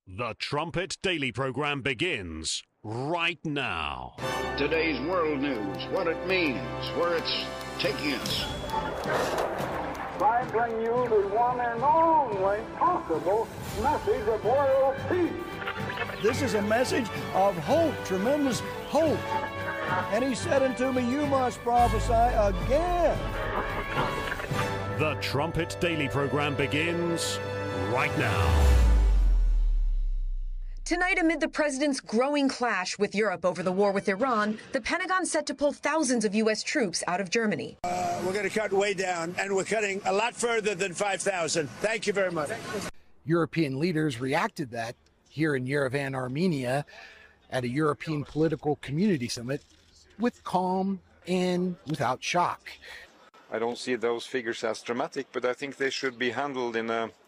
The Trumpet Daily program begins right now. Today's world news, what it means, where it's taking us. I bring you the one and only possible message of world peace. This is a message of hope, tremendous hope. And he said unto me, you must prophesy again. The Trumpet Daily program begins right now. Tonight, amid the president's growing clash with Europe over the war with Iran, the Pentagon set to pull thousands of U.S. troops out of Germany. We're going to cut way down, and we're cutting a lot further than 5,000. Thank you very much. European leaders reacted that here in Yerevan, Armenia, at a European political community summit with calm and without shock. I don't see those figures as dramatic, but I think they should be handled in a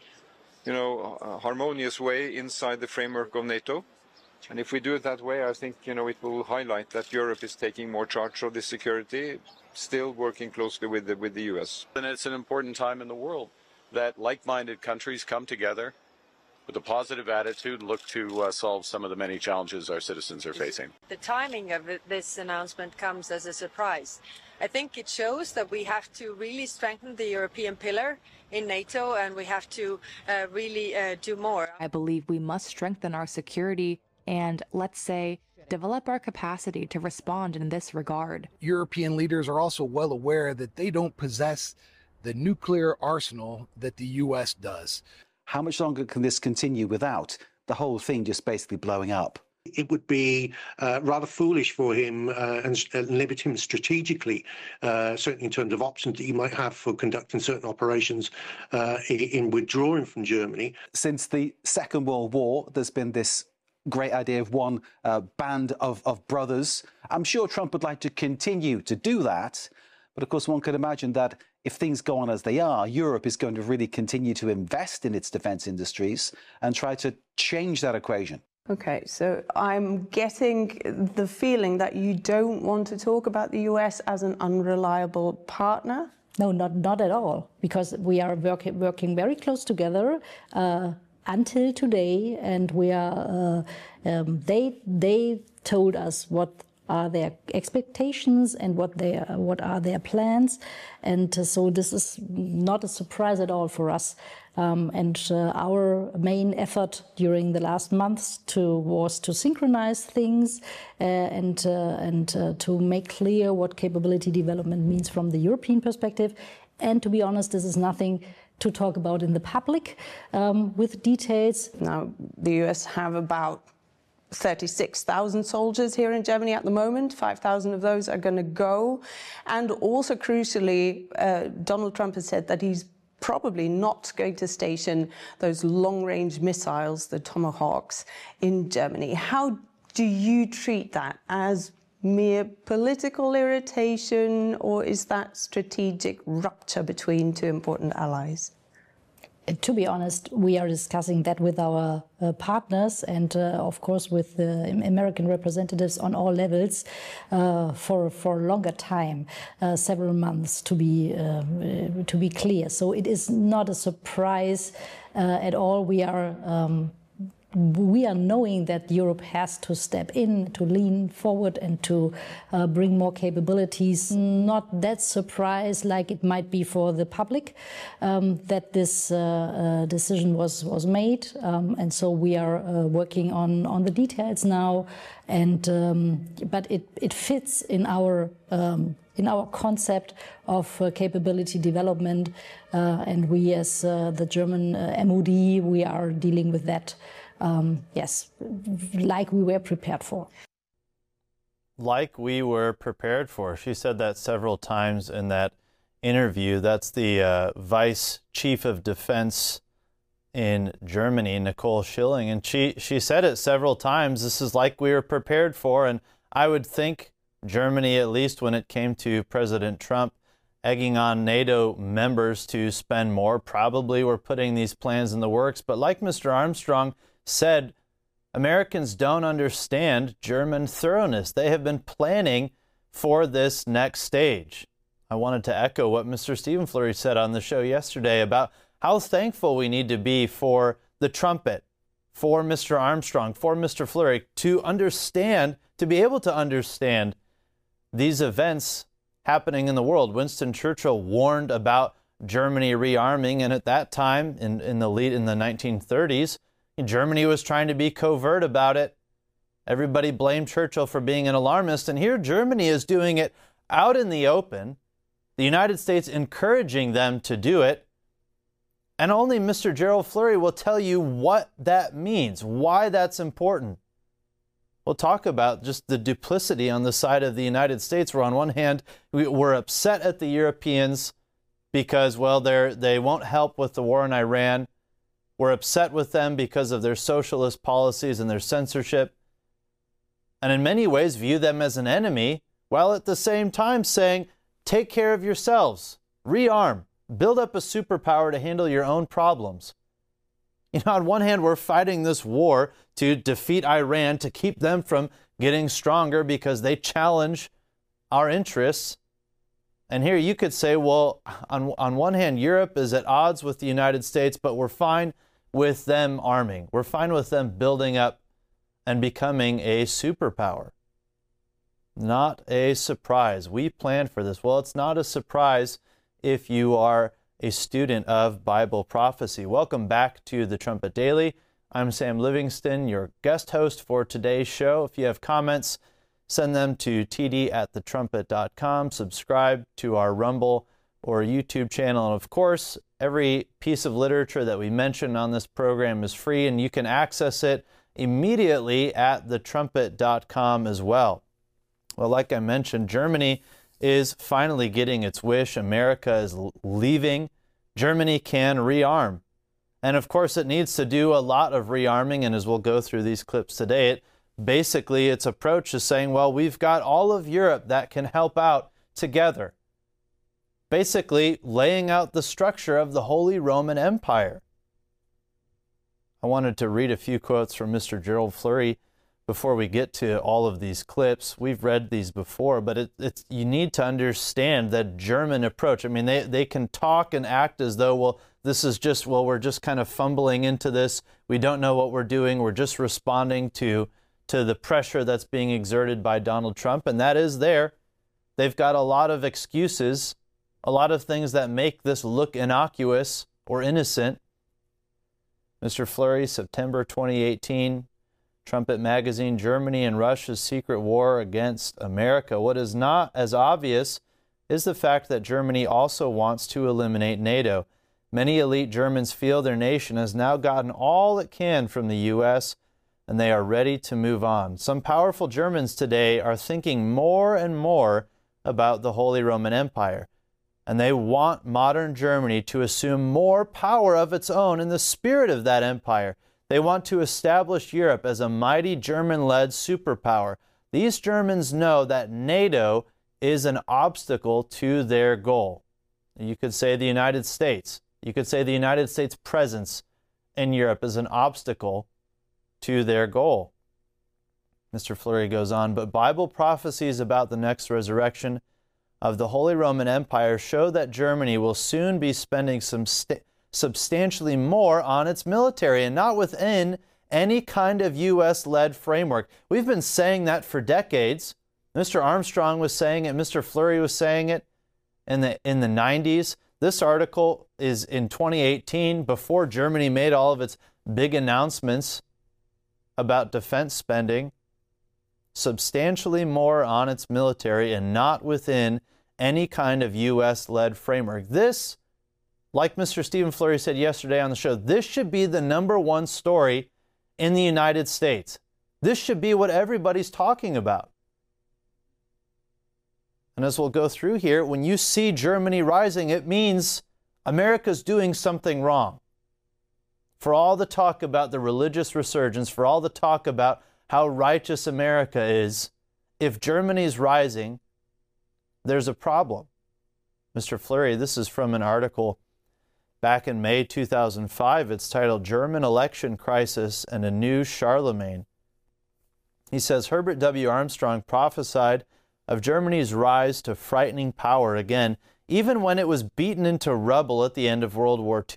harmonious way inside the framework of NATO. And if we do it that way, I think, it will highlight that Europe is taking more charge of this security, still working closely with the US. And it's an important time in the world that like-minded countries come together with a positive attitude, look to solve some of the many challenges our citizens are facing. The timing of this announcement comes as a surprise. I think it shows that we have to really strengthen the European pillar in NATO, and we have to really do more. I believe we must strengthen our security and, let's say, develop our capacity to respond in this regard. European leaders are also well aware that they don't possess the nuclear arsenal that the U.S. does. How much longer can this continue without the whole thing just basically blowing up? It would be rather foolish for him and limit him strategically, certainly in terms of options that he might have for conducting certain operations in withdrawing from Germany. Since the Second World War, there's been this great idea of one band of brothers. I'm sure Trump would like to continue to do that. But of course, one could imagine that if things go on as they are, Europe is going to really continue to invest in its defense industries and try to change that equation. Okay, so I'm getting the feeling that you don't want to talk about the US as an unreliable partner? No, not at all, because we are working very close together until today, and we are. They told us what are their expectations and what are their plans, and so this is not a surprise at all for us. Our main effort during the last months was to synchronize things and to make clear what capability development means from the European perspective. And to be honest, this is nothing to talk about in the public with details. Now, the US have about 36,000 soldiers here in Germany at the moment. 5,000 of those are going to go. And also crucially, Donald Trump has said that he's probably not going to station those long-range missiles, the Tomahawks, in Germany. How do you treat that? As mere political irritation, or is that strategic rupture between two important allies? To be honest, we are discussing that with our partners and, of course, with the American representatives on all levels for a longer time, several months to be clear. So it is not a surprise at all. We are knowing that Europe has to step in, to lean forward and to bring more capabilities. Not that surprise like it might be for the public that this decision was made. And so we are working on the details now. But it fits in our concept of capability development. And we as the German MOD, we are dealing with that. Yes, like we were prepared for. Like we were prepared for. She said that several times in that interview. That's the Vice Chief of Defense in Germany, Nicole Schilling. And she said it several times. This is like we were prepared for. And I would think Germany, at least when it came to President Trump, egging on NATO members to spend more, probably were putting these plans in the works. But like Mr. Armstrong said, Americans don't understand German thoroughness. They have been planning for this next stage. I wanted to echo what Mr. Stephen Fleury said on the show yesterday about how thankful we need to be for the trumpet, for Mr. Armstrong, for Mr. Fleury, to understand, to be able to understand these events happening in the world. Winston Churchill warned about Germany rearming, and at that time, in the 1930s, Germany was trying to be covert about it. Everybody blamed Churchill for being an alarmist, and here Germany is doing it out in the open, the United States encouraging them to do it, and only Mr. Gerald Fleury will tell you what that means, why that's important. We'll talk about just the duplicity on the side of the United States, where on one hand, we're upset at the Europeans because, well, they won't help with the war in Iran. We're upset with them because of their socialist policies and their censorship, and in many ways view them as an enemy, while at the same time saying, take care of yourselves, rearm, build up a superpower to handle your own problems. You know, on one hand, we're fighting this war to defeat Iran, to keep them from getting stronger because they challenge our interests. And here you could say, well, on one hand, Europe is at odds with the United States, but we're fine with them arming. We're fine with them building up and becoming a superpower. Not a surprise. We planned for this. Well, it's not a surprise if you are a student of Bible prophecy. Welcome back to the Trumpet Daily. I'm Sam Livingston, your guest host for today's show. If you have comments, send them to td@thetrumpet.com. Subscribe to our Rumble or YouTube channel. And of course, every piece of literature that we mention on this program is free, and you can access it immediately at thetrumpet.com as well. Well, like I mentioned, Germany is finally getting its wish. America is leaving. Germany can rearm. And of course, it needs to do a lot of rearming. And as we'll go through these clips today, basically its approach is saying, well, we've got all of Europe that can help out together. Basically laying out the structure of the Holy Roman Empire. I wanted to read a few quotes from Mr. Gerald Fleury before we get to all of these clips. We've read these before, but you need to understand that German approach. I mean, they can talk and act as though, well, this is just, well, we're just kind of fumbling into this. We don't know what we're doing. We're just responding to the pressure that's being exerted by Donald Trump, and that is there. They've got a lot of excuses, a lot of things that make this look innocuous or innocent. Mr. Fleury, September 2018, Trumpet Magazine, Germany and Russia's secret war against America. What is not as obvious is the fact that Germany also wants to eliminate NATO. Many elite Germans feel their nation has now gotten all it can from the U.S., and they are ready to move on. Some powerful Germans today are thinking more and more about the Holy Roman Empire, and they want modern Germany to assume more power of its own in the spirit of that empire. They want to establish Europe as a mighty German-led superpower. These Germans know that NATO is an obstacle to their goal. You could say the United States. You could say the United States' presence in Europe is an obstacle to their goal. Mr. Fleury goes on, but Bible prophecies about the next resurrection of the Holy Roman Empire show that Germany will soon be spending substantially more on its military, and not within any kind of U.S.-led framework. We've been saying that for decades. Mr. Armstrong was saying it. Mr. Fleury was saying it in the 90s. This article is in 2018, before Germany made all of its big announcements about defense spending. Substantially more on its military and not within any kind of U.S.-led framework. This, like Mr. Stephen Fleury said yesterday on the show, this should be the #1 story in the United States. This should be what everybody's talking about. And as we'll go through here, when you see Germany rising, it means America's doing something wrong. For all the talk about the religious resurgence, for all the talk about how righteous America is, if Germany's rising, there's a problem. Mr. Fleury, this is from an article back in May 2005. It's titled German Election Crisis and a New Charlemagne. He says, Herbert W. Armstrong prophesied of Germany's rise to frightening power again, even when it was beaten into rubble at the end of World War II.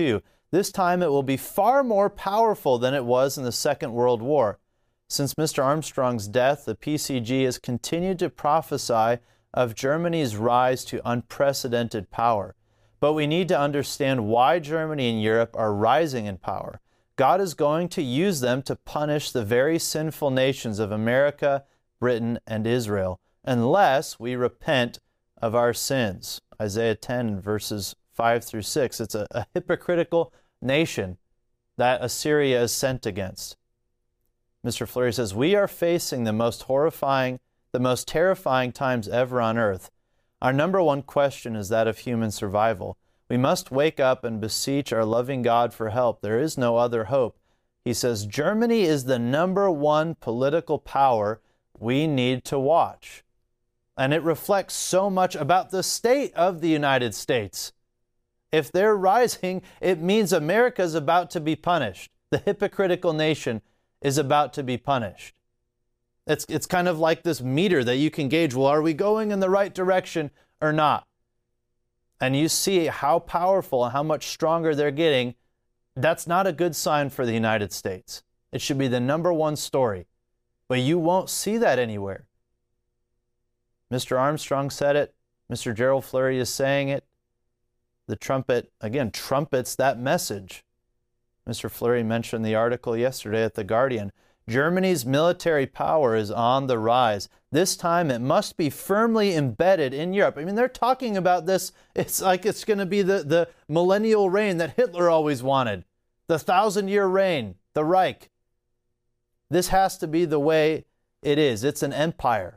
This time it will be far more powerful than it was in the Second World War. Since Mr. Armstrong's death, the PCG has continued to prophesy of Germany's rise to unprecedented power. But we need to understand why Germany and Europe are rising in power. God is going to use them to punish the very sinful nations of America, Britain, and Israel, unless we repent of our sins. Isaiah 10, verses 5 through 6. It's a hypocritical nation that Assyria is sent against. Mr. Fleury says, we are facing the most terrifying times ever on earth. Our number one question is that of human survival. We must wake up and beseech our loving God for help. There is no other hope. He says, Germany is the number one political power we need to watch. And it reflects so much about the state of the United States. If they're rising, it means America is about to be punished. The hypocritical nation is about to be punished. It's kind of like this meter that you can gauge, well, are we going in the right direction or not? And you see how powerful and how much stronger they're getting. That's not a good sign for the United States. It should be the number one story. But you won't see that anywhere. Mr. Armstrong said it. Mr. Gerald Fleury is saying it. The trumpet, again, trumpets that message. Mr. Fleury mentioned the article yesterday at The Guardian. Germany's military power is on the rise. This time it must be firmly embedded in Europe. I mean, they're talking about this. It's like it's going to be the millennial reign that Hitler always wanted. The 1,000-year reign, the Reich. This has to be the way it is. It's an empire.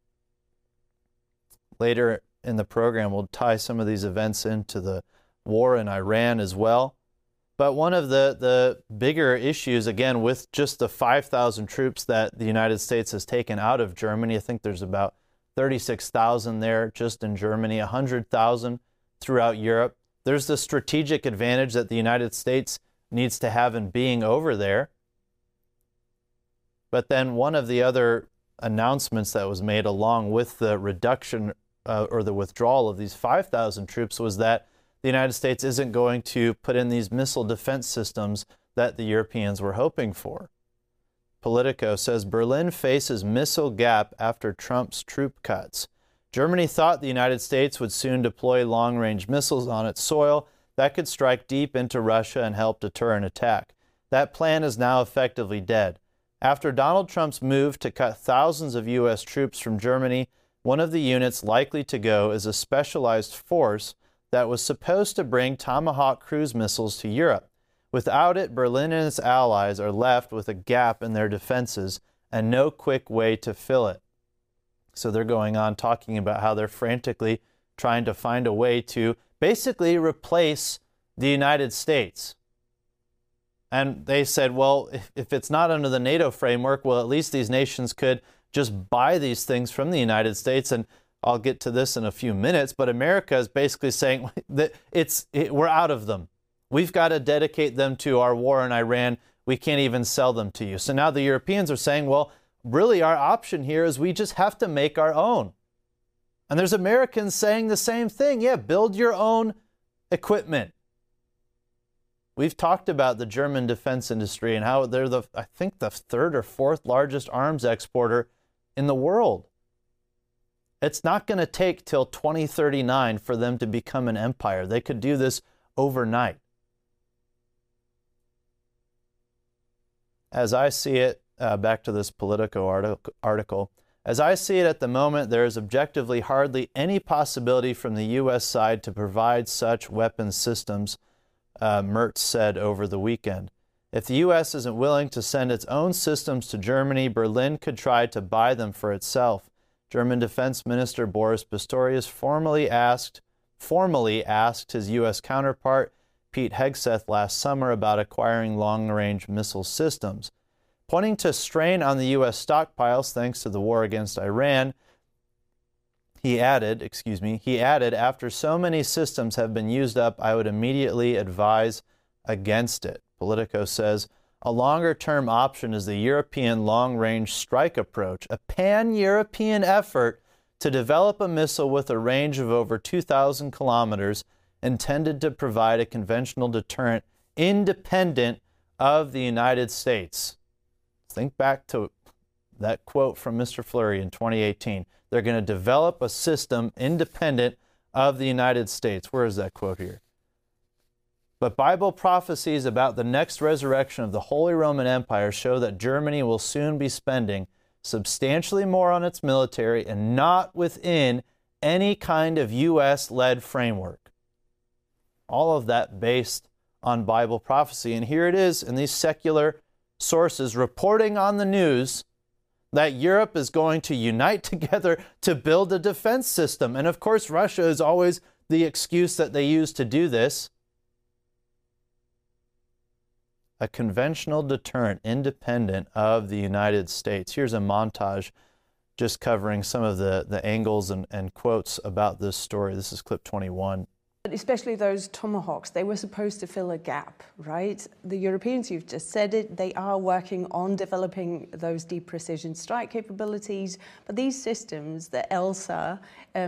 Later in the program, we'll tie some of these events into the war in Iran as well. But one of the bigger issues, again, with just the 5,000 troops that the United States has taken out of Germany, I think there's about 36,000 there just in Germany, 100,000 throughout Europe. There's the strategic advantage that the United States needs to have in being over there. But then one of the other announcements that was made along with the reduction or the withdrawal of these 5,000 troops was that the United States isn't going to put in these missile defense systems that the Europeans were hoping for. Politico says Berlin faces missile gap after Trump's troop cuts. Germany thought the United States would soon deploy long-range missiles on its soil that could strike deep into Russia and help deter an attack. That plan is now effectively dead. After Donald Trump's move to cut thousands of U.S. troops from Germany, one of the units likely to go is a specialized force that was supposed to bring Tomahawk cruise missiles to Europe. Without it, Berlin and its allies are left with a gap in their defenses and no quick way to fill it. So they're going on talking about how they're frantically trying to find a way to basically replace the United States. And they said, well, if it's not under the NATO framework, well, at least these nations could just buy these things from the United States. And I'll get to this in a few minutes, but America is basically saying that we're out of them. We've got to dedicate them to our war in Iran. We can't even sell them to you. So now the Europeans are saying, well, really our option here is we just have to make our own. And there's Americans saying the same thing. Yeah, build your own equipment. We've talked about the German defense industry and how they're I think the third or fourth largest arms exporter in the world. It's not going to take till 2039 for them to become an empire. They could do this overnight. As I see it, back to this Politico article, as I see it at the moment, there is objectively hardly any possibility from the U.S. side to provide such weapons systems, Mertz said over the weekend. If the U.S. isn't willing to send its own systems to Germany, Berlin could try to buy them for itself. German Defense Minister Boris Pistorius formally asked his U.S. counterpart, Pete Hegseth, last summer about acquiring long-range missile systems. Pointing to strain on the U.S. stockpiles thanks to the war against Iran, he added, after so many systems have been used up, I would immediately advise against it. Politico says, a longer-term option is the European long-range strike approach, a pan-European effort to develop a missile with a range of over 2,000 kilometers intended to provide a conventional deterrent independent of the United States. Think back to that quote from Mr. Fleury in 2018. They're going to develop a system independent of the United States. Where is that quote here? But Bible prophecies about the next resurrection of the Holy Roman Empire show that Germany will soon be spending substantially more on its military and not within any kind of U.S.-led framework. All of that based on Bible prophecy. And here it is in these secular sources reporting on the news that Europe is going to unite together to build a defense system. And of course, Russia is always the excuse that they use to do this. A conventional deterrent independent of the United States. Here's a montage just covering some of the angles and quotes about this story. This is clip 21. Especially those Tomahawks, they were supposed to fill a gap, right? The Europeans, you've just said it, they are working on developing those deep precision strike capabilities. But these systems, the ELSA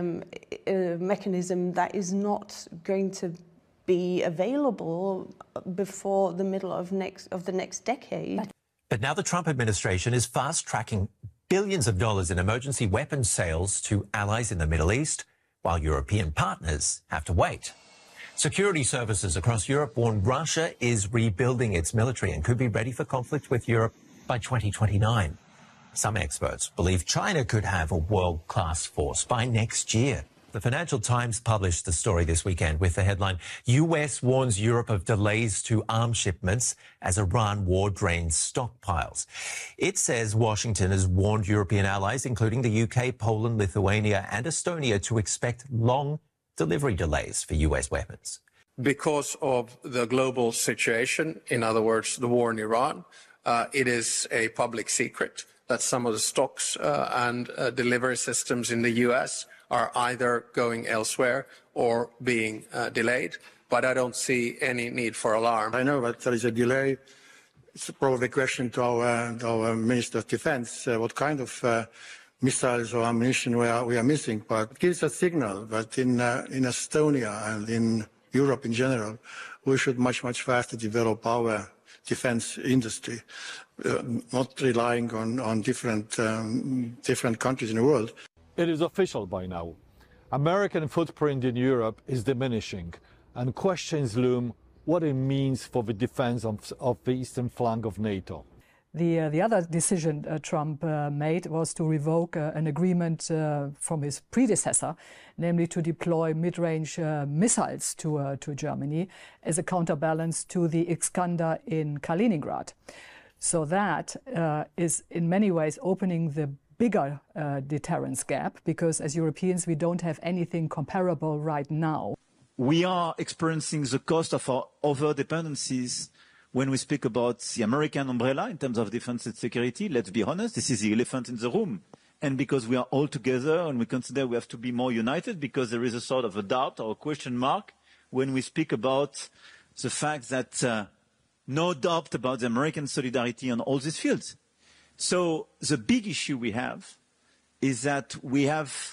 mechanism, that is not going to be available before the middle of the next decade. But now the Trump administration is fast-tracking billions of dollars in emergency weapons sales to allies in the Middle East, while European partners have to wait. Security services across Europe warn Russia is rebuilding its military and could be ready for conflict with Europe by 2029. Some experts believe China could have a world-class force by next year. The Financial Times published the story this weekend with the headline, US warns Europe of delays to arms shipments as Iran war drains stockpiles. It says Washington has warned European allies, including the UK, Poland, Lithuania and Estonia, to expect long delivery delays for US weapons. Because of the global situation, in other words, the war in Iran, it is a public secret that some of the stocks and delivery systems in the US are either going elsewhere or being delayed, but I don't see any need for alarm. I know that there is a delay. It's probably a question to our Minister of Defense, what kind of missiles or ammunition we are missing, but it gives a signal that in Estonia and in Europe in general, we should much faster develop our defense industry, not relying on different countries in the world. It is official by now. American footprint in Europe is diminishing, and questions loom what it means for the defense of the eastern flank of NATO. The other decision Trump made was to revoke an agreement from his predecessor, namely to deploy mid-range missiles to Germany as a counterbalance to the Iskander in Kaliningrad. So that is in many ways opening the bigger deterrence gap, because as Europeans we don't have anything comparable right now. We are experiencing the cost of our over-dependencies when we speak about the American umbrella in terms of defense and security. Let's be honest, this is the elephant in the room. And because we are all together and we consider we have to be more united, because there is a sort of a doubt or a question mark when we speak about the fact that no doubt about the American solidarity on all these fields. So the big issue we have is that we have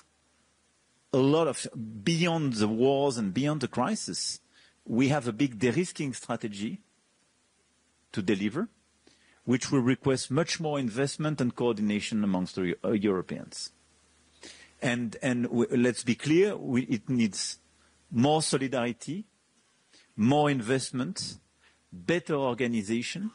a lot of, beyond the wars and beyond the crisis, we have a big de-risking strategy to deliver, which will request much more investment and coordination amongst the Europeans. And let's be clear, it needs more solidarity, more investment, better organization.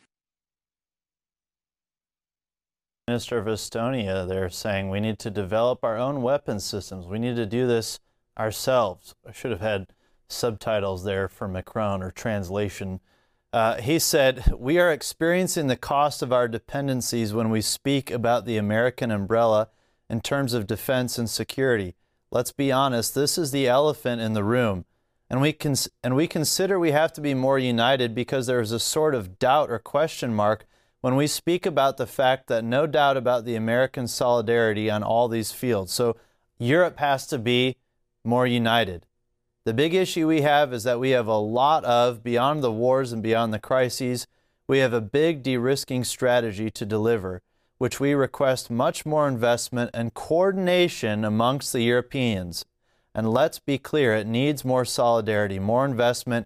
Minister of Estonia, they're saying we need to develop our own weapons systems. We need to do this ourselves. I should have had subtitles there for Macron or translation. He said, we are experiencing the cost of our dependencies when we speak about the American umbrella in terms of defense and security. Let's be honest, this is the elephant in the room. And we consider we have to be more united because there is a sort of doubt or question mark when we speak about the fact that no doubt about the American solidarity on all these fields. So Europe has to be more united. The big issue we have is that we have a lot of, beyond the wars and beyond the crises, we have a big de-risking strategy to deliver, which we request much more investment and coordination amongst the Europeans. And let's be clear, it needs more solidarity, more investment,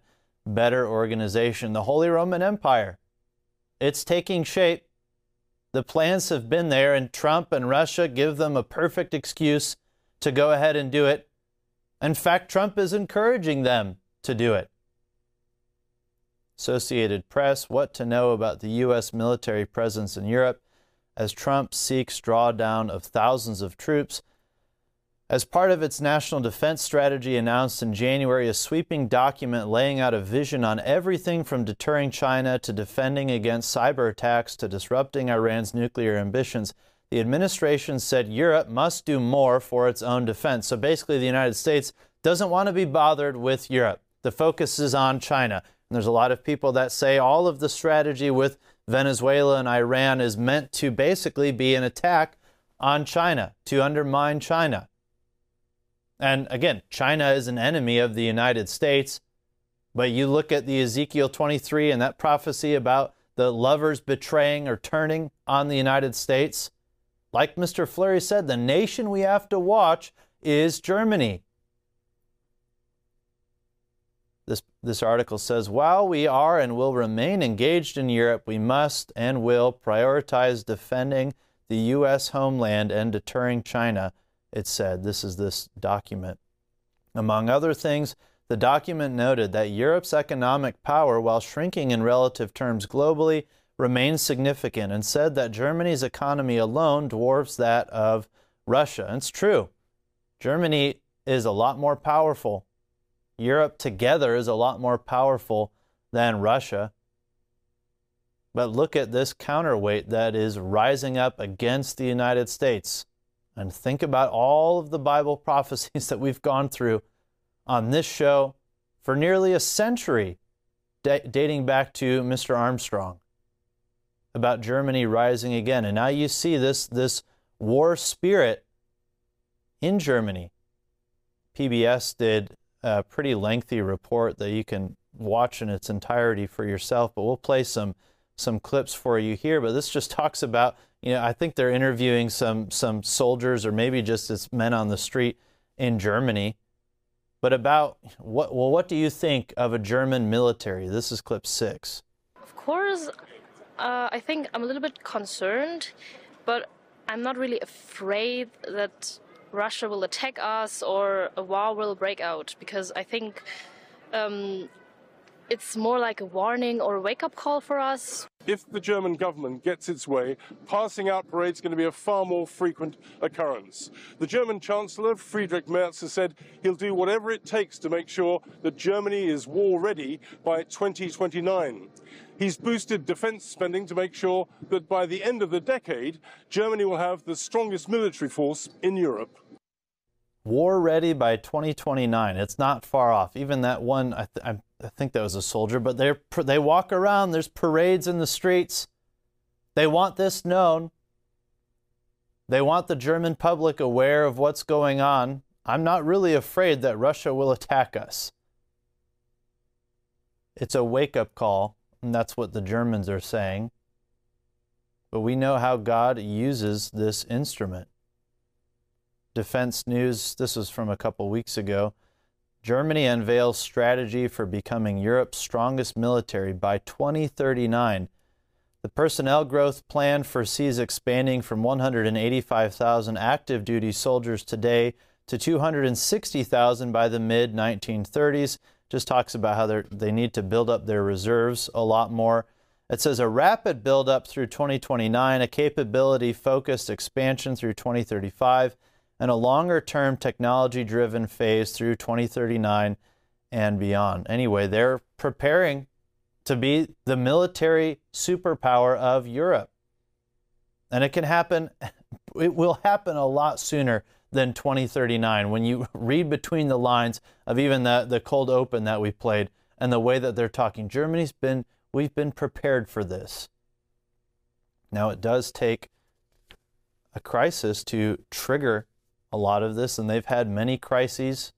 better organization. The Holy Roman Empire, it's taking shape. The plans have been there, and Trump and Russia give them a perfect excuse to go ahead and do it. In fact, Trump is encouraging them to do it. Associated Press, what to know about the U.S. military presence in Europe as Trump seeks drawdown of thousands of troops. As part of its national defense strategy announced in January, a sweeping document laying out a vision on everything from deterring China to defending against cyber attacks to disrupting Iran's nuclear ambitions, the administration said Europe must do more for its own defense. So basically, the United States doesn't want to be bothered with Europe. The focus is on China. And there's a lot of people that say all of the strategy with Venezuela and Iran is meant to basically be an attack on China, to undermine China. And again, China is an enemy of the United States. But you look at the Ezekiel 23 and that prophecy about the lovers betraying or turning on the United States. Like Mr. Fleury said, the nation we have to watch is Germany. This article says, while we are and will remain engaged in Europe, we must and will prioritize defending the U.S. homeland and deterring China, it said. This is this document. Among other things, the document noted that Europe's economic power, while shrinking in relative terms globally, remains significant, and said that Germany's economy alone dwarfs that of Russia. And it's true. Germany is a lot more powerful. Europe together is a lot more powerful than Russia. But look at this counterweight that is rising up against the United States. And think about all of the Bible prophecies that we've gone through on this show for nearly a century, dating back to Mr. Armstrong, about Germany rising again. And now you see this war spirit in Germany. PBS did a pretty lengthy report that you can watch in its entirety for yourself, but we'll play some clips for you here. But this just talks about, I think they're interviewing some soldiers or maybe just as men on the street in Germany, but about what do you think of a German military? This is clip 6. Of course, I think I'm a little bit concerned, but I'm not really afraid that Russia will attack us or a war will break out, because I think it's more like a warning or a wake-up call for us. If the German government gets its way, passing out parades is going to be a far more frequent occurrence. The German Chancellor, Friedrich Merz, has said he'll do whatever it takes to make sure that Germany is war-ready by 2029. He's boosted defense spending to make sure that by the end of the decade, Germany will have the strongest military force in Europe. War ready by 2029. It's not far off. Even that one, I think that was a soldier, but they walk around. There's parades in the streets. They want this known. They want the German public aware of what's going on. I'm not really afraid that Russia will attack us. It's a wake-up call, and that's what the Germans are saying. But we know how God uses this instrument. Defense News, this was from a couple weeks ago. Germany unveils strategy for becoming Europe's strongest military by 2039. The personnel growth plan foresees expanding from 185,000 active duty soldiers today to 260,000 by the mid-1930s. Just talks about how they need to build up their reserves a lot more. It says a rapid buildup through 2029, a capability-focused expansion through 2035, and a longer-term technology-driven phase through 2039 and beyond. Anyway, they're preparing to be the military superpower of Europe. And it can happen, it will happen a lot sooner than 2039 when you read between the lines of even the cold open that we played and the way that they're talking. We've been prepared for this. Now, it does take a crisis to trigger a lot of this, and they've had many crises.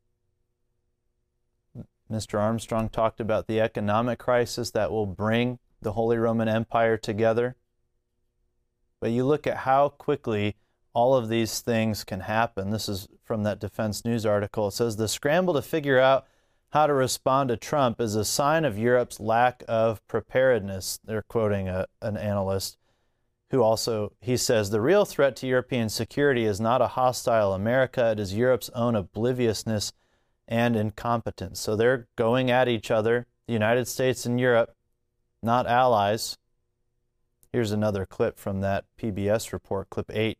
Mr. Armstrong talked about the economic crisis that will bring the Holy Roman Empire together. But you look at how quickly all of these things can happen. This is from that Defense News article. It says the scramble to figure out how to respond to Trump is a sign of Europe's lack of preparedness. They're quoting an analyst who also, he says, the real threat to European security is not a hostile America, it is Europe's own obliviousness and incompetence. So they're going at each other, the United States and Europe, not allies. Here's another clip from that PBS report, clip 8.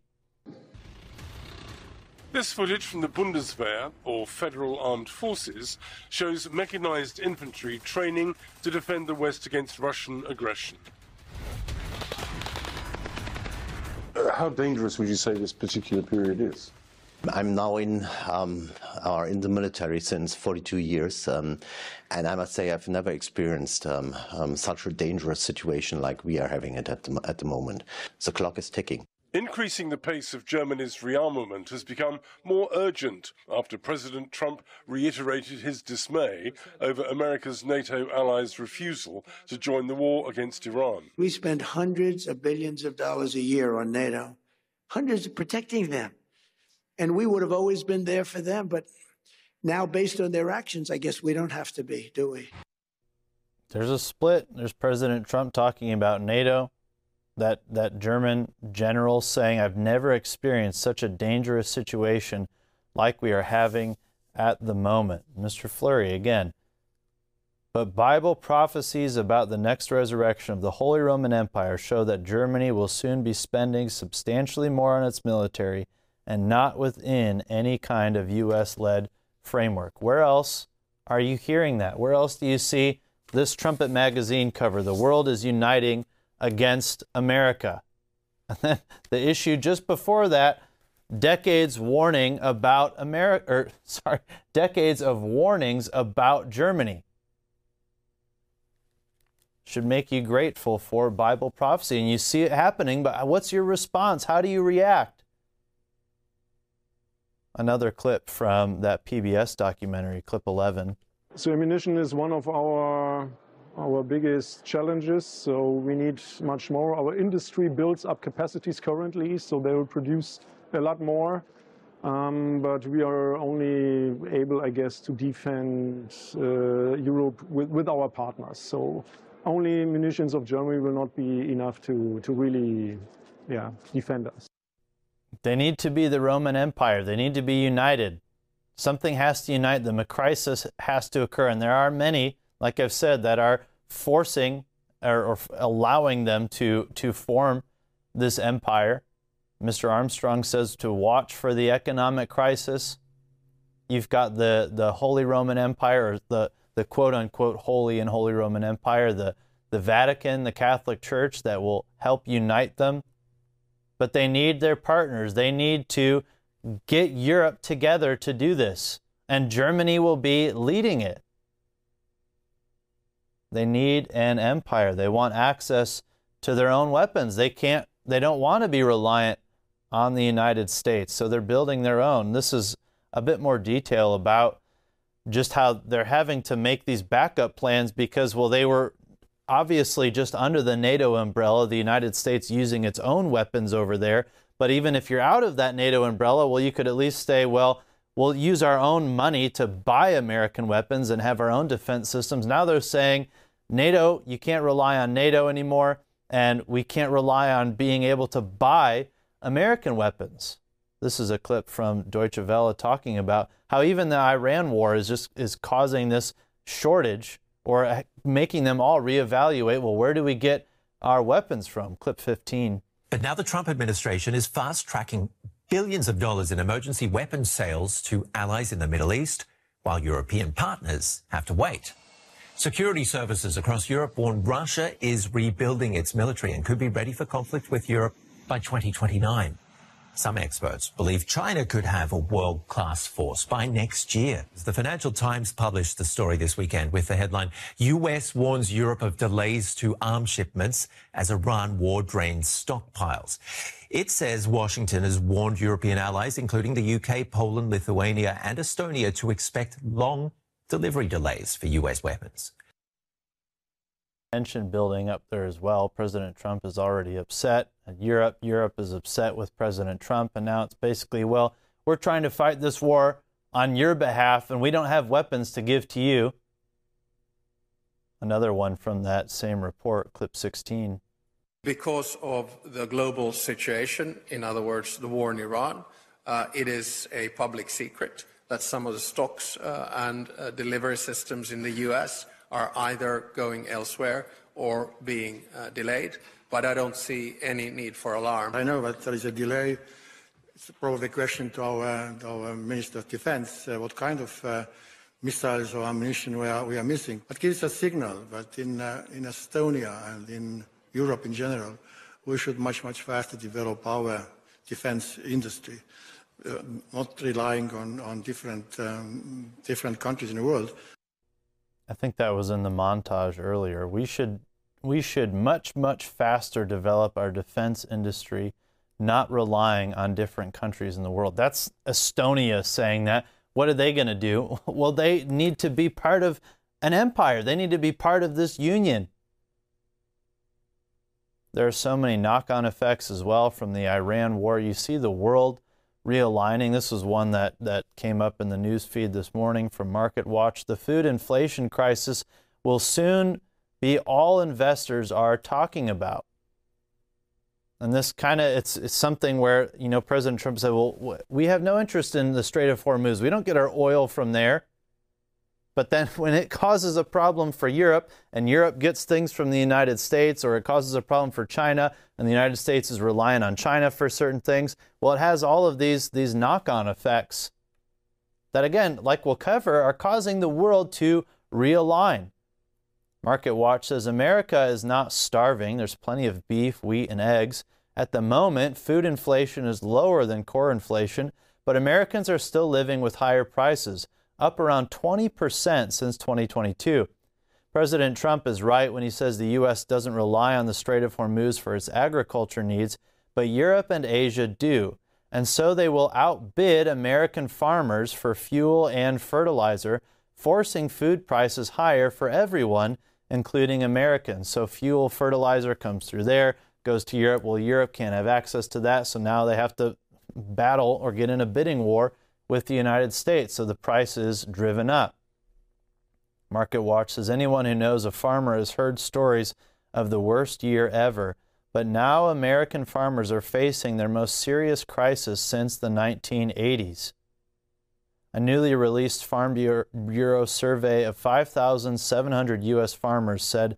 This footage from the Bundeswehr, or Federal Armed Forces, shows mechanized infantry training to defend the West against Russian aggression. How dangerous would you say this particular period is? I'm now in the military since 42 years, and I must say I've never experienced such a dangerous situation like we are having it at the moment. The clock is ticking. Increasing the pace of Germany's rearmament has become more urgent after President Trump reiterated his dismay over America's NATO allies' refusal to join the war against Iran. We spend hundreds of billions of dollars a year on NATO, hundreds of protecting them. And we would have always been there for them. But now, based on their actions, I guess we don't have to be, do we? There's a split. There's President Trump talking about NATO. That German general saying, I've never experienced such a dangerous situation like we are having at the moment. Mr. Fleury again. But Bible prophecies about the next resurrection of the Holy Roman Empire show that Germany will soon be spending substantially more on its military and not within any kind of U.S.-led framework. Where else are you hearing that? Where else do you see this Trumpet magazine cover? The world is uniting against America. And then the issue just before that, decades of warnings about Germany. Should make you grateful for Bible prophecy. And you see it happening, but what's your response? How do you react? Another clip from that PBS documentary, clip 11. So ammunition is one of our biggest challenges, so we need much more. Our industry builds up capacities currently, so they will produce a lot more, but we are only able, I guess, to defend Europe with our partners. So only munitions of Germany will not be enough to really defend us. They need to be the Roman Empire. They need to be united. Something has to unite them. A crisis has to occur. And there are many, like I've said, that are forcing or allowing them to form this empire. Mr. Armstrong says to watch for the economic crisis. You've got the Holy Roman Empire, or the quote-unquote Holy and Holy Roman Empire, the Vatican, the Catholic Church, that will help unite them. But they need their partners. They need to get Europe together to do this. And Germany will be leading it. They need an empire. They want access to their own weapons. They don't want to be reliant on the United States. So they're building their own. This is a bit more detail about just how they're having to make these backup plans because, well, they were obviously just under the NATO umbrella, the United States using its own weapons over there. But even if you're out of that NATO umbrella, well, you could at least say, well, we'll use our own money to buy American weapons and have our own defense systems. Now they're saying, NATO, you can't rely on NATO anymore, and we can't rely on being able to buy American weapons. This is a clip from Deutsche Welle talking about how even the Iran war is causing this shortage, or making them all reevaluate, well, where do we get our weapons from? Clip 15. But now the Trump administration is fast-tracking billions of dollars in emergency weapons sales to allies in the Middle East, while European partners have to wait. Security services across Europe warn Russia is rebuilding its military and could be ready for conflict with Europe by 2029. Some experts believe China could have a world-class force by next year. The Financial Times published the story this weekend with the headline, US warns Europe of delays to arms shipments as Iran war drains stockpiles. It says Washington has warned European allies, including the UK, Poland, Lithuania and Estonia, to expect long delivery delays for US weapons. Tension building up there as well. President Trump is already upset. And Europe is upset with President Trump. And now it's basically, well, we're trying to fight this war on your behalf, and we don't have weapons to give to you. Another one from that same report, clip 16. Because of the global situation, in other words, the war in Iran, it is a public secret that some of the stocks and delivery systems in the US are either going elsewhere or being delayed. But I don't see any need for alarm. I know that there is a delay. It's probably a question to our Minister of Defense, what kind of missiles or ammunition we are missing. It gives a signal that in Estonia and in Europe in general, we should much faster develop our defense industry, not relying on different countries in the world. I think that was in the montage earlier. We should much faster develop our defense industry, not relying on different countries in the world. That's Estonia saying that. What are they going to do? Well, they need to be part of an empire. They need to be part of this union. There are so many knock-on effects as well from the Iran war. You see the world realigning. This was one that came up in the news feed this morning from Market Watch. The food inflation crisis will soon be all investors are talking about. And this kind of, it's something where, you know, President Trump said, well, we have no interest in the Strait of Hormuz. We don't get our oil from there. But then when it causes a problem for Europe, and Europe gets things from the United States, or it causes a problem for China, and the United States is relying on China for certain things, well, it has all of these knock-on effects that, again, like we'll cover, are causing the world to realign. Market Watch says America is not starving. There's plenty of beef, wheat, and eggs. At the moment, food inflation is lower than core inflation, but Americans are still living with higher prices, up around 20% since 2022. President Trump is right when he says the U.S. doesn't rely on the Strait of Hormuz for its agriculture needs, but Europe and Asia do. And so they will outbid American farmers for fuel and fertilizer, forcing food prices higher for everyone, including Americans. So fuel, fertilizer comes through there, goes to Europe. Well, Europe can't have access to that, so now they have to battle or get in a bidding war with the United States, so the price is driven up. Market Watch says anyone who knows a farmer has heard stories of the worst year ever, but now American farmers are facing their most serious crisis since the 1980s. A newly released Farm Bureau survey of 5,700 U.S. farmers said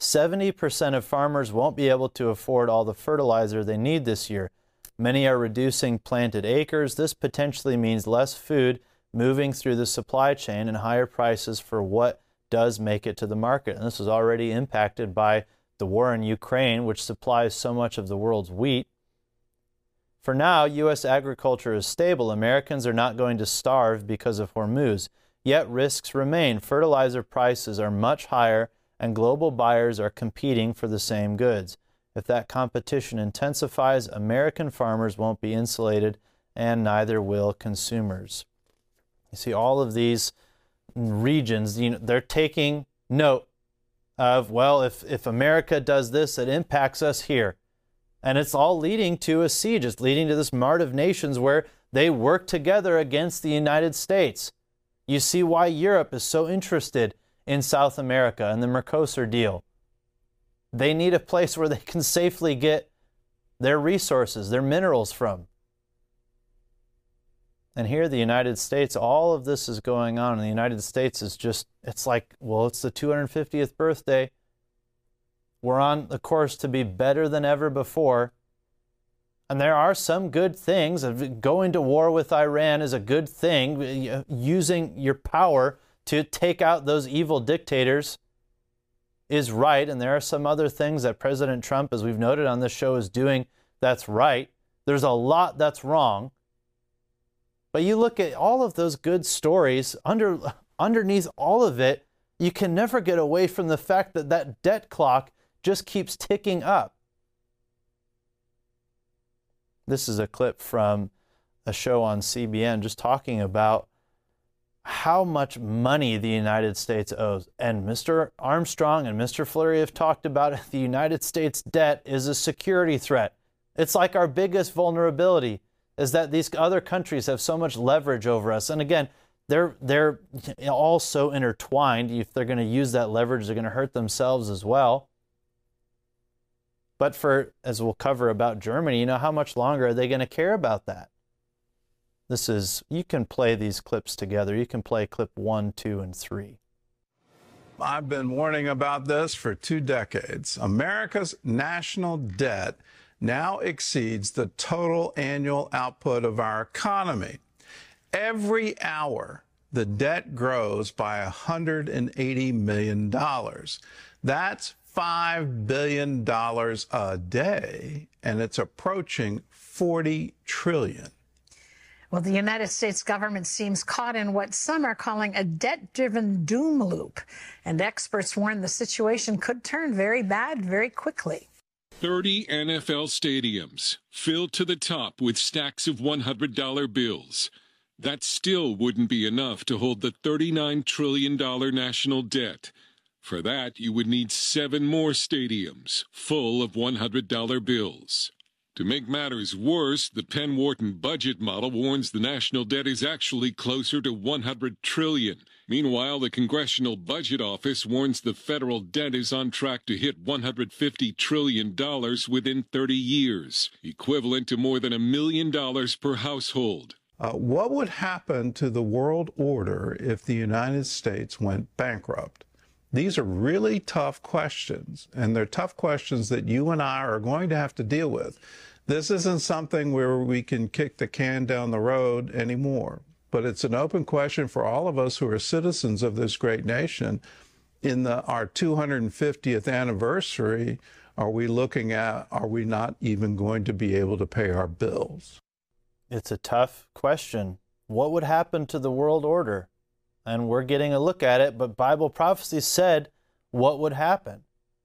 70% of farmers won't be able to afford all the fertilizer they need this year. Many are reducing planted acres. This potentially means less food moving through the supply chain and higher prices for what does make it to the market. And this is already impacted by the war in Ukraine, which supplies so much of the world's wheat. For now, U.S. agriculture is stable. Americans are not going to starve because of Hormuz. Yet risks remain. Fertilizer prices are much higher, and global buyers are competing for the same goods. If that competition intensifies, American farmers won't be insulated, and neither will consumers. You see, all of these regions, they're taking note of, well, if America does this, it impacts us here. And it's all leading to a siege. It's leading to this mart of nations where they work together against the United States. You see why Europe is so interested in South America and the Mercosur deal. They need a place where they can safely get their resources, their minerals from. And here, the United States, all of this is going on, and the United States is just, it's like, well, it's the 250th birthday. We're on the course to be better than ever before. And there are some good things. Going to war with Iran is a good thing. Using your power to take out those evil dictators is right. And there are some other things that President Trump, as we've noted on this show, is doing that's right. There's a lot that's wrong. But you look at all of those good stories, underneath all of it, you can never get away from the fact that that debt clock just keeps ticking up. This is a clip from a show on CBN just talking about how much money the United States owes. And Mr. Armstrong and Mr. Fleury have talked about it. The United States debt is a security threat. It's like our biggest vulnerability is that these other countries have so much leverage over us. And again, they're all so intertwined. If they're going to use that leverage, they're going to hurt themselves as well. But as we'll cover about Germany, how much longer are they going to care about that? You can play these clips together. You can play clip 1, 2, and 3. I've been warning about this for 2 decades. America's national debt now exceeds the total annual output of our economy. Every hour, the debt grows by $180 million. That's $5 billion a day, and it's approaching $40 trillion. Well, the United States government seems caught in what some are calling a debt-driven doom loop, and experts warn the situation could turn very bad very quickly. 30 NFL stadiums filled to the top with stacks of $100 bills. That still wouldn't be enough to hold the $39 trillion national debt. For that, you would need 7 more stadiums full of $100 bills. To make matters worse, the Penn Wharton budget model warns the national debt is actually closer to $100 trillion. Meanwhile, the Congressional Budget Office warns the federal debt is on track to hit $150 trillion within 30 years, equivalent to more than $1 million per household. What would happen to the world order if the United States went bankrupt? These are really tough questions, and they're tough questions that you and I are going to have to deal with. This isn't something where we can kick the can down the road anymore, but it's an open question for all of us who are citizens of this great nation. In our 250th anniversary, are we not even going to be able to pay our bills? It's a tough question. What would happen to the world order? And we're getting a look at it, but Bible prophecy said what would happen.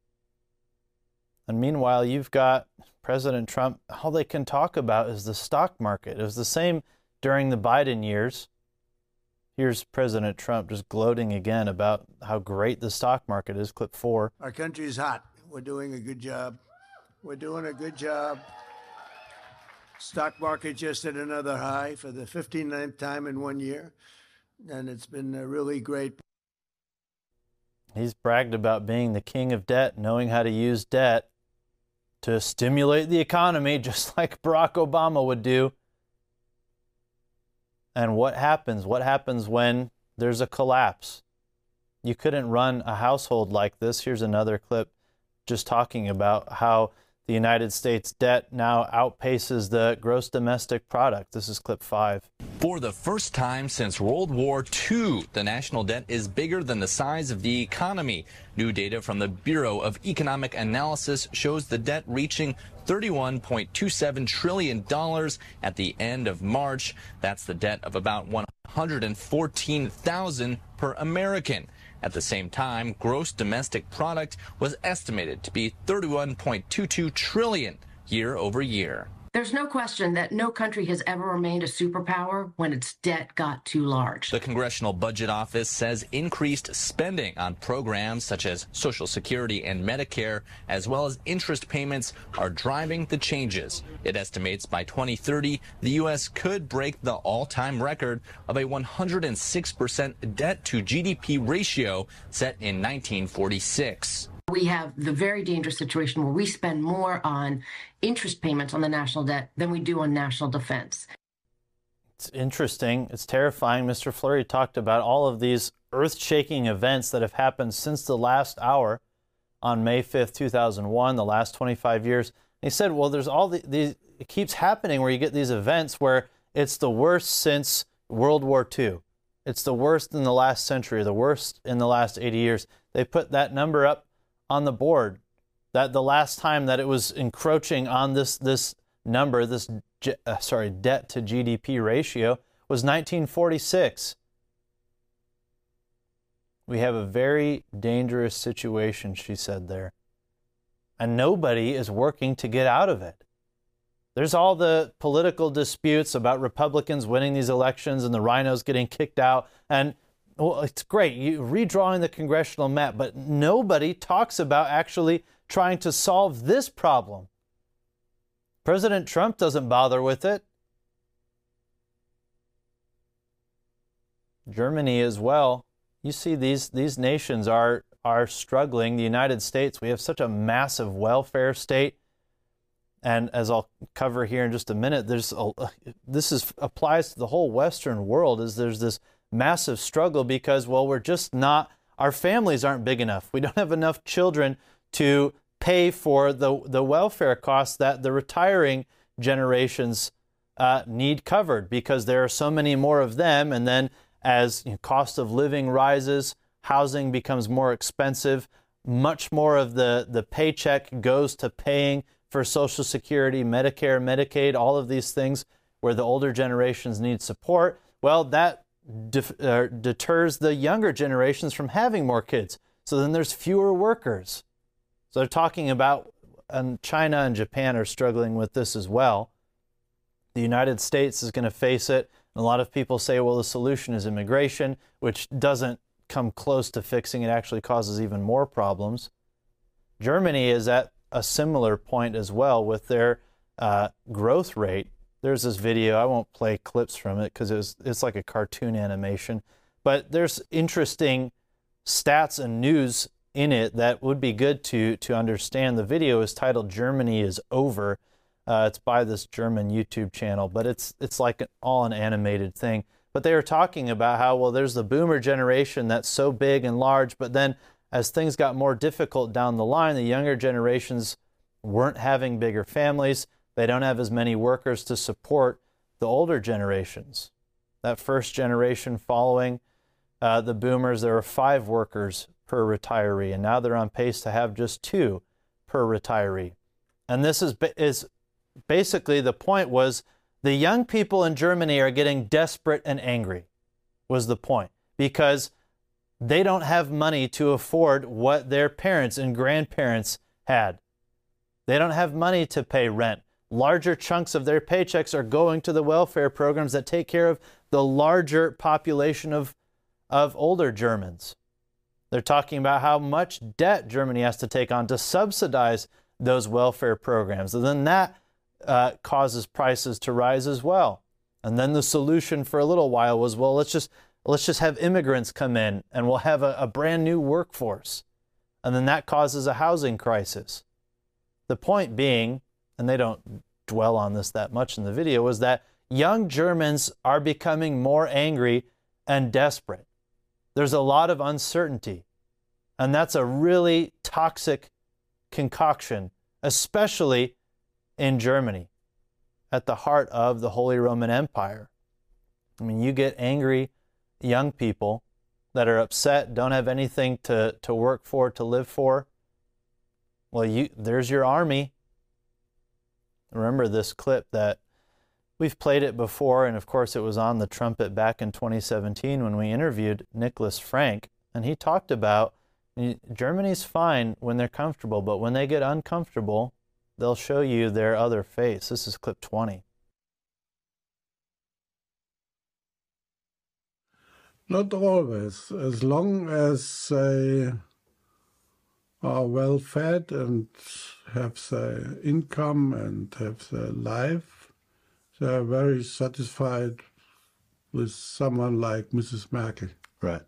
And meanwhile, you've got President Trump, all they can talk about is the stock market. It was the same during the Biden years. Here's President Trump just gloating again about how great the stock market is. Clip 4. Our country is hot. We're doing a good job. We're doing a good job. Stock market just at another high for the 59th time in 1 year. And it's been really great. He's bragged about being the king of debt, knowing how to use debt to stimulate the economy, just like Barack Obama would do. And what happens? What happens when there's a collapse? You couldn't run a household like this. Here's another clip just talking about how the United States debt now outpaces the gross domestic product. This is clip 5. For the first time since World War II, the national debt is bigger than the size of the economy. New data from the Bureau of Economic Analysis shows the debt reaching $31.27 trillion at the end of March. That's the debt of about $114,000 per American. At the same time, gross domestic product was estimated to be $31.22 trillion year over year. There's no question that no country has ever remained a superpower when its debt got too large. The Congressional Budget Office says increased spending on programs such as Social Security and Medicare, as well as interest payments, are driving the changes. It estimates by 2030, the U.S. could break the all-time record of a 106% debt-to-GDP ratio set in 1946. We have the very dangerous situation where we spend more on interest payments on the national debt than we do on national defense. It's interesting. It's terrifying. Mr. Fleury talked about all of these earth-shaking events that have happened since the last hour on May 5th, 2001, the last 25 years. And he said, well, there's all these, it keeps happening where you get these events where it's the worst since World War II. It's the worst in the last century, the worst in the last 80 years. They put that number up on the board, that the last time that it was encroaching on this number, debt to GDP ratio, was 1946. We have a very dangerous situation, she said there. And nobody is working to get out of it. There's all the political disputes about Republicans winning these elections and the rhinos getting kicked out. And well, it's great, you redrawing the congressional map, but nobody talks about actually trying to solve this problem. President Trump doesn't bother with it. Germany as well. You see these nations are struggling. The United States, we have such a massive welfare state. And as I'll cover here in just a minute, applies to the whole Western world, is there's this massive struggle because, well, we're just not, our families aren't big enough. We don't have enough children to pay for the welfare costs that the retiring generations need covered, because there are so many more of them. And then as cost of living rises, housing becomes more expensive, much more of the paycheck goes to paying for Social Security, Medicare, Medicaid, all of these things where the older generations need support. Well, that deters the younger generations from having more kids. So then there's fewer workers. So they're talking about, and China and Japan are struggling with this as well. The United States is going to face it. And a lot of people say, well, the solution is immigration, which doesn't come close to fixing it, actually causes even more problems. Germany is at a similar point as well with their growth rate. There's this video, I won't play clips from it because it's like a cartoon animation, but there's interesting stats and news in it that would be good to understand. The video is titled "Germany is Over." It's by this German YouTube channel, but it's like an animated thing. But they were talking about how, well, there's the boomer generation that's so big and large, but then as things got more difficult down the line, the younger generations weren't having bigger families. They don't have as many workers to support the older generations. That first generation following the boomers, there were 5 workers per retiree, and now they're on pace to have just 2 per retiree. And this is basically the point was the young people in Germany are getting desperate and angry, was the point, because they don't have money to afford what their parents and grandparents had. They don't have money to pay rent. Larger chunks of their paychecks are going to the welfare programs that take care of the larger population of older Germans. They're talking about how much debt Germany has to take on to subsidize those welfare programs. And then that causes prices to rise as well. And then the solution for a little while was, well, let's just have immigrants come in and we'll have a brand new workforce. And then that causes a housing crisis. The point being, and they don't dwell on this that much in the video, was that young Germans are becoming more angry and desperate. There's a lot of uncertainty. And that's a really toxic concoction, especially in Germany, at the heart of the Holy Roman Empire. I mean, you get angry young people that are upset, don't have anything to work for, to live for. Well, there's your army. Remember this clip that we've played it before, and of course it was on the trumpet back in 2017 when we interviewed Nicholas Frank, and he talked about Germany's fine when they're comfortable, but when they get uncomfortable, they'll show you their other face. This is clip 20. Not always. As long as they are well fed and have their income and have their life, they are very satisfied with someone like Mrs. Merkel. Right.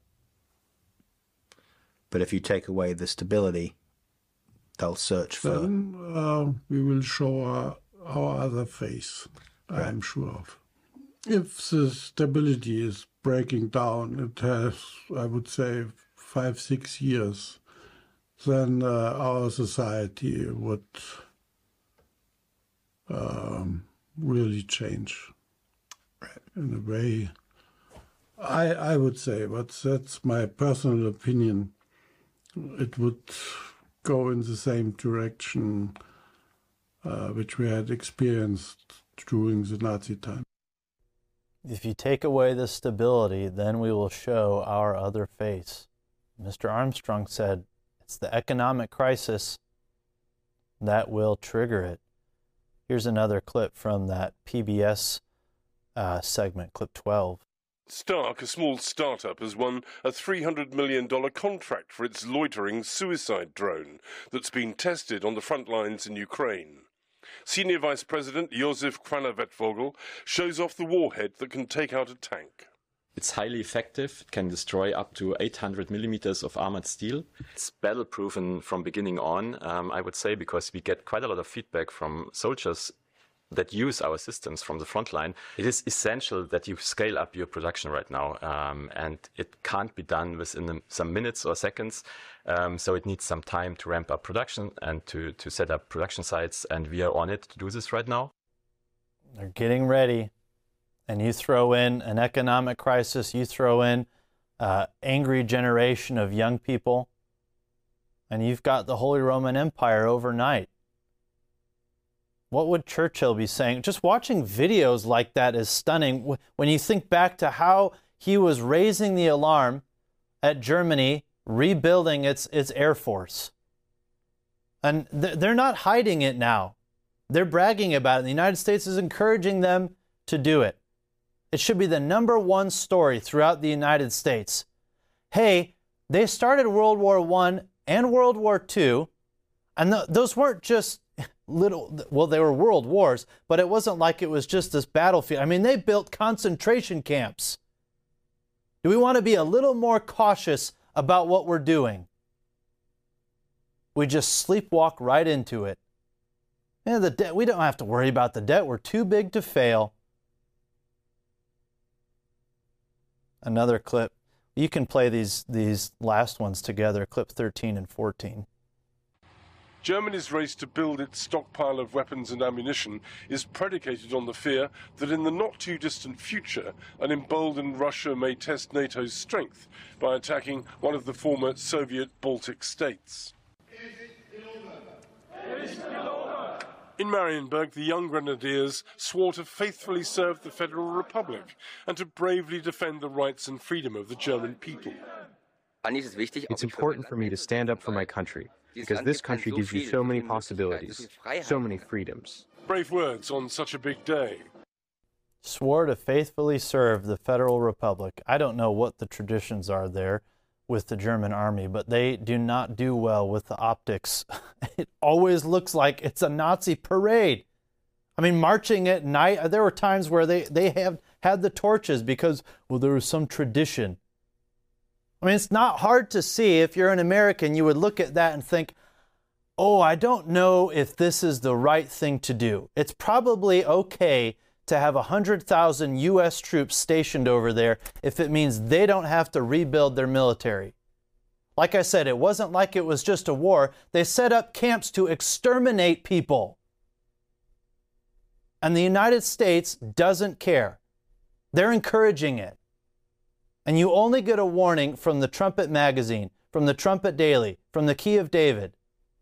But if you take away the stability, they'll search for... Then we will show our other face, right. I'm sure of. If the stability is breaking down, it has, I would say, 5-6 years, then our society would really change. Right. In a way, I would say, but that's my personal opinion, it would go in the same direction which we had experienced during the Nazi time. If you take away the stability, then we will show our other face. Mr. Armstrong said it's the economic crisis that will trigger it. Here's another clip from that PBS segment, clip 12. Stark, a small startup, has won a $300 million contract for its loitering suicide drone that's been tested on the front lines in Ukraine. Senior Vice President Josef Kranavetvogel shows off the warhead that can take out a tank. It's highly effective. It can destroy up to 800 millimeters of armored steel. It's battle-proven from beginning on, I would say, because we get quite a lot of feedback from soldiers that use our systems from the front line. It is essential that you scale up your production right now, and it can't be done within some minutes or seconds. So it needs some time to ramp up production and to set up production sites, and we are on it to do this right now. They're getting ready. And you throw in an economic crisis, you throw in an angry generation of young people, and you've got the Holy Roman Empire overnight. What would Churchill be saying? Just watching videos like that is stunning. When you think back to how he was raising the alarm at Germany, rebuilding its Air Force. And they're not hiding it now. They're bragging about it. The United States is encouraging them to do it. It should be the #1 story throughout the United States. Hey, they started World War I and World War II, and those weren't just well, they were world wars, but it wasn't like it was just this battlefield. I mean, they built concentration camps. Do we want to be a little more cautious about what we're doing? We just sleepwalk right into it. Yeah, the debt, we don't have to worry about the debt. We're too big to fail. Another clip. You can play these last ones together, clip 13 and 14. Germany's race to build its stockpile of weapons and ammunition is predicated on the fear that in the not-too-distant future, an emboldened Russia may test NATO's strength by attacking one of the former Soviet Baltic states. In Marienburg, the young grenadiers swore to faithfully serve the Federal Republic and to bravely defend the rights and freedom of the German people. It's important for me to stand up for my country, because this country gives you so many possibilities, so many freedoms. Brave words on such a big day. Swore to faithfully serve the Federal Republic. I don't know what the traditions are there with the German army, but they do not do well with the optics. It always looks like it's a Nazi parade. I mean, marching at night, there were times where they have had the torches because, well, there was some tradition. I mean, it's not hard to see. If you're an American, you would look at that and think, oh, I don't know if this is the right thing to do. It's probably okay to have 100,000 U.S. troops stationed over there if it means they don't have to rebuild their military. Like I said, it wasn't like it was just a war. They set up camps to exterminate people. And the United States doesn't care. They're encouraging it. And you only get a warning from the Trumpet Magazine, from the Trumpet Daily, from the Key of David.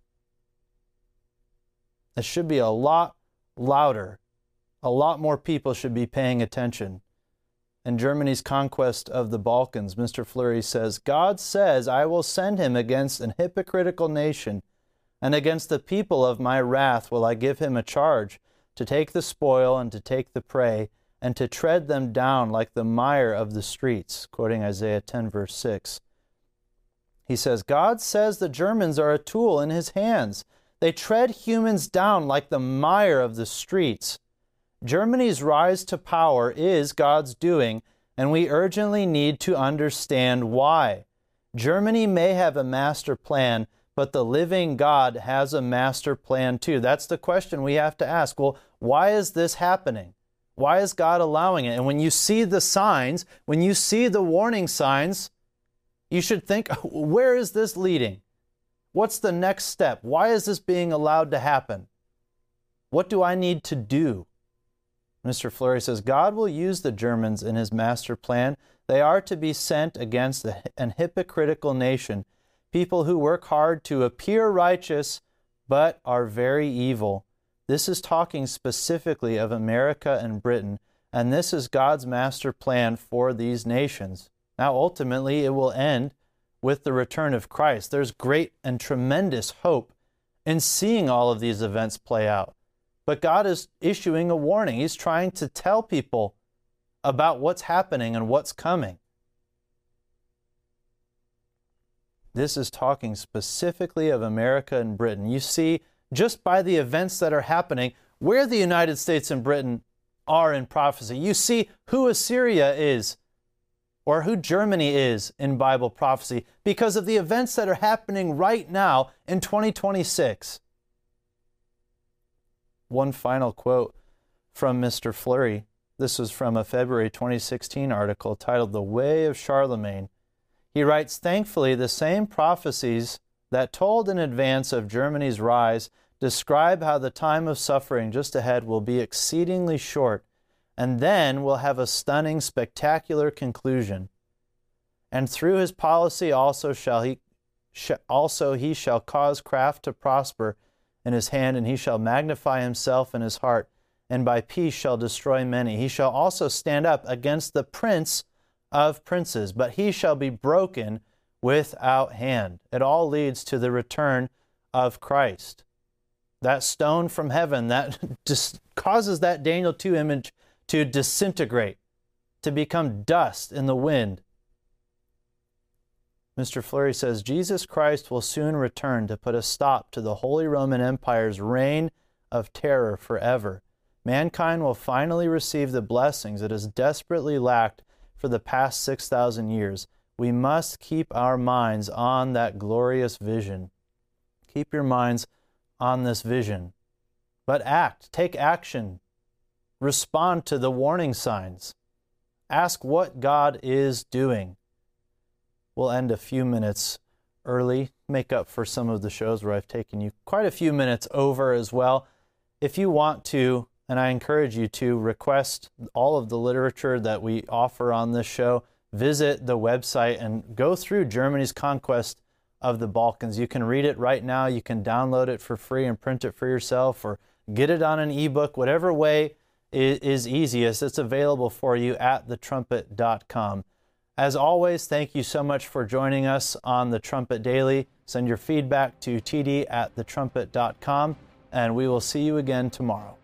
It should be a lot louder. A lot more people should be paying attention. In Germany's conquest of the Balkans, Mr. Fleury says, God says, I will send him against an hypocritical nation, and against the people of my wrath will I give him a charge to take the spoil and to take the prey, and to tread them down like the mire of the streets, quoting Isaiah 10, verse 6. He says, God says the Germans are a tool in his hands. They tread humans down like the mire of the streets. Germany's rise to power is God's doing, and we urgently need to understand why. Germany may have a master plan, but the living God has a master plan too. That's the question we have to ask. Well, why is this happening? Why is God allowing it? And when you see the signs, when you see the warning signs, you should think, where is this leading? What's the next step? Why is this being allowed to happen? What do I need to do? Mr. Fleury says, God will use the Germans in his master plan. They are to be sent against an hypocritical nation, people who work hard to appear righteous, but are very evil. This is talking specifically of America and Britain, and this is God's master plan for these nations. Now, ultimately, it will end with the return of Christ. There's great and tremendous hope in seeing all of these events play out. But God is issuing a warning. He's trying to tell people about what's happening and what's coming. This is talking specifically of America and Britain. You see, just by the events that are happening, where the United States and Britain are in prophecy. You see who Assyria is or who Germany is in Bible prophecy because of the events that are happening right now in 2026. One final quote from Mr. Fleury. This was from a February 2016 article titled "The Way of Charlemagne." He writes, "Thankfully, the same prophecies that told in advance of Germany's rise describe how the time of suffering just ahead will be exceedingly short, and then will have a stunning, spectacular conclusion. And through his policy also he shall cause craft to prosper in his hand, and he shall magnify himself in his heart, and by peace shall destroy many. He shall also stand up against the prince of princes, but he shall be broken without hand." It all leads to the return of Christ. That stone from heaven that just causes that Daniel 2 image to disintegrate, to become dust in the wind. Mr. Fleury says, Jesus Christ will soon return to put a stop to the Holy Roman Empire's reign of terror forever. Mankind will finally receive the blessings it has desperately lacked for the past 6,000 years. We must keep our minds on that glorious vision. Keep your minds on this vision. But act, take action. Respond to the warning signs. Ask what God is doing. We'll end a few minutes early, make up for some of the shows where I've taken you quite a few minutes over as well. If you want to, and I encourage you to, request all of the literature that we offer on this show, visit the website and go through Germany's conquest of the Balkans. You can read it right now. You can download it for free and print it for yourself, or get it on an ebook. Whatever way is easiest, it's available for you at thetrumpet.com. As always, thank you so much for joining us on The Trumpet Daily. Send your feedback to td@thetrumpet.com, and we will see you again tomorrow.